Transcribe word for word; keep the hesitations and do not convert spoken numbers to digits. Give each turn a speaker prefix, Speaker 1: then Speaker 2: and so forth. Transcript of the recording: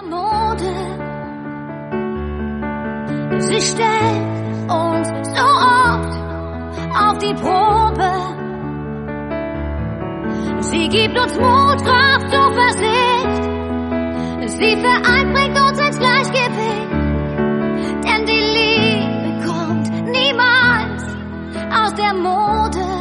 Speaker 1: der Mode. Sie stellt uns so oft auf die Probe. Sie gibt uns Mut, Kraft, Zuversicht. Sie vereint, bringt uns ins Gleichgewicht. Denn die Liebe kommt niemals aus der Mode.